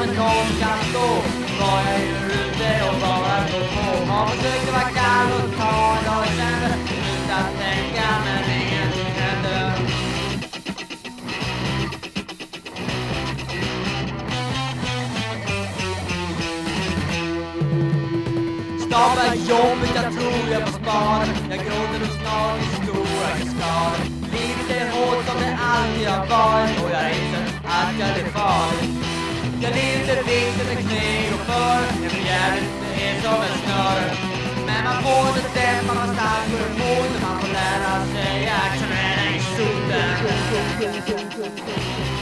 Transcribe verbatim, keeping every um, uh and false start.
men någon kan stå. Var jag är ute och bara gå på. Man försöker vara kall och ta en dag i sänder. Sluta tänka men ingenting händer. Stava jobbet, jag tror jag får spara. Jag gråter och snart i stora kaskader. Livet är hårt som det alltid har varit. Och jag inser att jag är farlig. Jag livet är viktigt med krig och för. En fjärde är som en snöre. Men man får inte dämpa, man stark och emot. Man får lära sig att känna i soten.